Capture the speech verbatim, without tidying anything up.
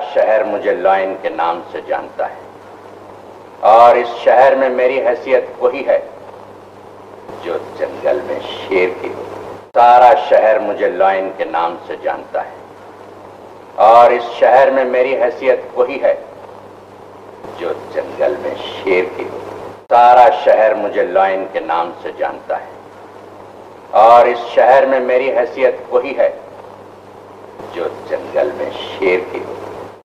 शहर मुझे लॉयन के नाम से जानता है और इस शहर में मेरी हैसियत वही है जो जंगल में शेर की हो। सारा शहर मुझे लॉयन के नाम से जानता है और इस शहर में मेरी हैसियत वही है जो जंगल में शेर की हो। सारा शहर मुझे लॉयन के नाम से जानता है और इस शहर में मेरी हैसियत वही है जो जंगल में शेर की हो।